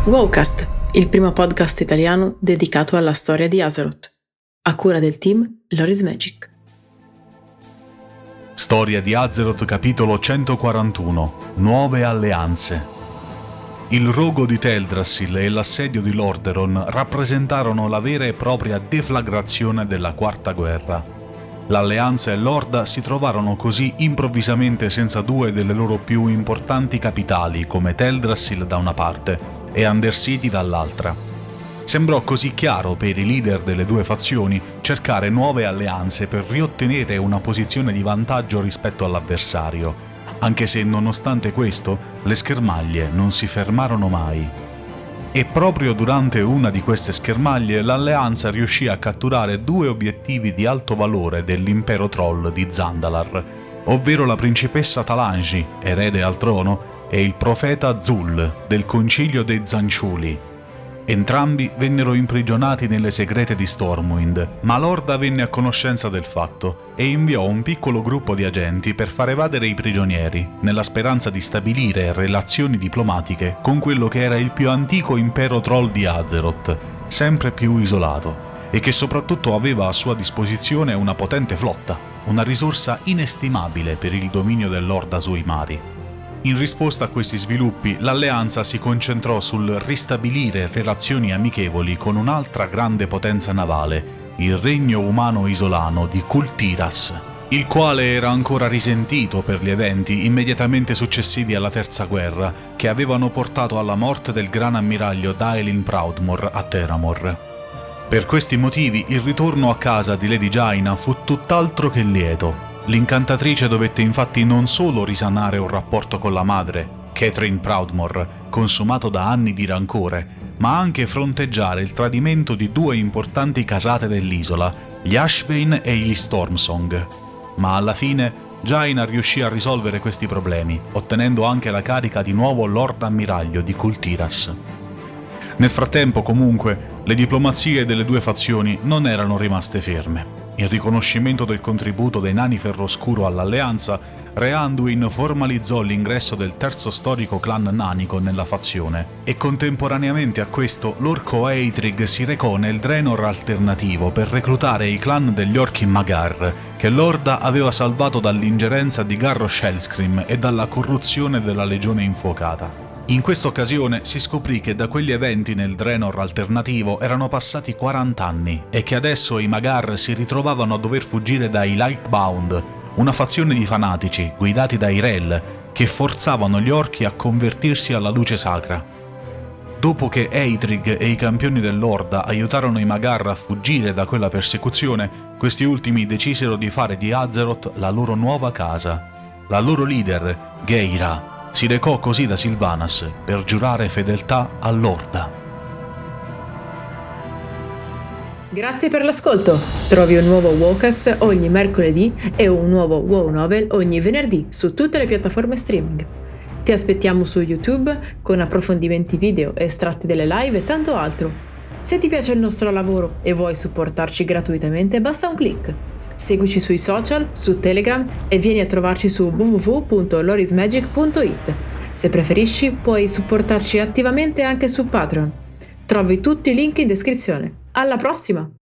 Wowcast, il primo podcast italiano dedicato alla storia di Azeroth, a cura del team Loris Magic. Storia di Azeroth, capitolo 141. Nuove alleanze. Il rogo di Teldrassil e l'assedio di Lordaeron rappresentarono la vera e propria deflagrazione della Quarta Guerra. L'Alleanza e l'Orda si trovarono così improvvisamente senza due delle loro più importanti capitali, come Teldrassil da una parte e Undercity dall'altra. Sembrò così chiaro per i leader delle due fazioni cercare nuove alleanze per riottenere una posizione di vantaggio rispetto all'avversario, anche se nonostante questo le schermaglie non si fermarono mai. E proprio durante una di queste schermaglie l'Alleanza riuscì a catturare due obiettivi di alto valore dell'impero troll di Zandalar, ovvero la principessa Talanji, erede al trono, e il profeta Zul, del concilio dei Zanciuli. Entrambi vennero imprigionati nelle segrete di Stormwind, ma l'Orda venne a conoscenza del fatto e inviò un piccolo gruppo di agenti per far evadere i prigionieri, nella speranza di stabilire relazioni diplomatiche con quello che era il più antico impero troll di Azeroth, sempre più isolato, e che soprattutto aveva a sua disposizione una potente flotta, una risorsa inestimabile per il dominio dell'Orda sui mari. In risposta a questi sviluppi, l'Alleanza si concentrò sul ristabilire relazioni amichevoli con un'altra grande potenza navale, il regno umano isolano di Kultiras, il quale era ancora risentito per gli eventi immediatamente successivi alla Terza Guerra, che avevano portato alla morte del gran ammiraglio Daelin Proudmoore a Theramore. Per questi motivi, il ritorno a casa di Lady Jaina fu tutt'altro che lieto. L'incantatrice dovette infatti non solo risanare un rapporto con la madre, Catherine Proudmoore, consumato da anni di rancore, ma anche fronteggiare il tradimento di due importanti casate dell'isola, gli Ashvane e gli Stormsong. Ma alla fine Jaina riuscì a risolvere questi problemi, ottenendo anche la carica di nuovo Lord Ammiraglio di Kultiras. Nel frattempo, comunque, le diplomazie delle due fazioni non erano rimaste ferme. In riconoscimento del contributo dei Nani Ferroscuro all'Alleanza, Re Anduin formalizzò l'ingresso del terzo storico clan nanico nella fazione, e contemporaneamente a questo l'orco Eitrigg si recò nel Draenor alternativo per reclutare i clan degli orchi Magar, che l'Orda aveva salvato dall'ingerenza di Garrosh Hellscream e dalla corruzione della Legione Infuocata. In questa occasione si scoprì che da quegli eventi nel Draenor alternativo erano passati 40 anni e che adesso i Magar si ritrovavano a dover fuggire dai Lightbound, una fazione di fanatici guidati da Irel che forzavano gli orchi a convertirsi alla luce sacra. Dopo che Eitrigg e i campioni dell'Orda aiutarono i Magar a fuggire da quella persecuzione, questi ultimi decisero di fare di Azeroth la loro nuova casa. La loro leader, Geira, si recò così da Sylvanas per giurare fedeltà all'Orda. Grazie per l'ascolto! Trovi un nuovo Wowcast ogni mercoledì e un nuovo Wow Novel ogni venerdì su tutte le piattaforme streaming. Ti aspettiamo su YouTube con approfondimenti video, estratti delle live e tanto altro. Se ti piace il nostro lavoro e vuoi supportarci gratuitamente, basta un click. Seguici sui social, su Telegram e vieni a trovarci su www.lorismagic.it. Se preferisci, puoi supportarci attivamente anche su Patreon. Trovi tutti i link in descrizione. Alla prossima!